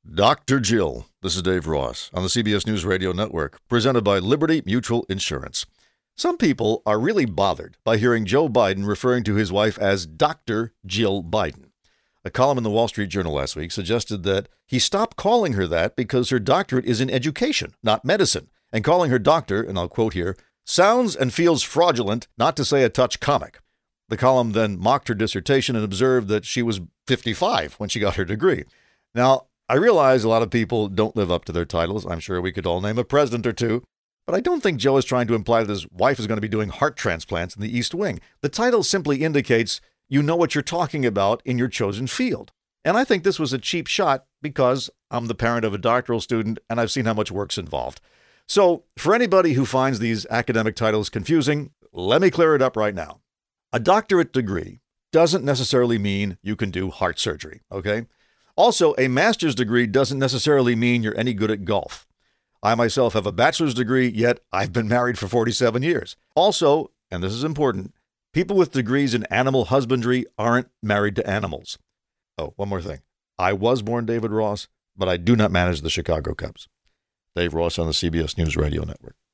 Dr. Jill. This is Dave Ross on the CBS News Radio Network, presented by Liberty Mutual Insurance. Some people are really bothered by hearing Joe Biden referring to his wife as Dr. Jill Biden. A column in the Wall Street Journal last week suggested that he stopped calling her that because her doctorate is in education, not medicine, and calling her doctor, and I'll quote here, sounds and feels fraudulent, not to say a touch comic. The column then mocked her dissertation and observed that she was 55 when she got her degree. Now, I realize a lot of people don't live up to their titles. I'm sure we could all name a president or two. But I don't think Joe is trying to imply that his wife is going to be doing heart transplants in the East Wing. The title simply indicates you know what you're talking about in your chosen field. And I think this was a cheap shot because I'm the parent of a doctoral student and I've seen how much work's involved. So for anybody who finds these academic titles confusing, let me clear it up right now. A doctorate degree doesn't necessarily mean you can do heart surgery, okay? Also, a master's degree doesn't necessarily mean you're any good at golf. I myself have a bachelor's degree, yet I've been married for 47 years. Also, and this is important, people with degrees in animal husbandry aren't married to animals. Oh, one more thing. I was born David Ross, but I do not manage the Chicago Cubs. Dave Ross on the CBS News Radio Network.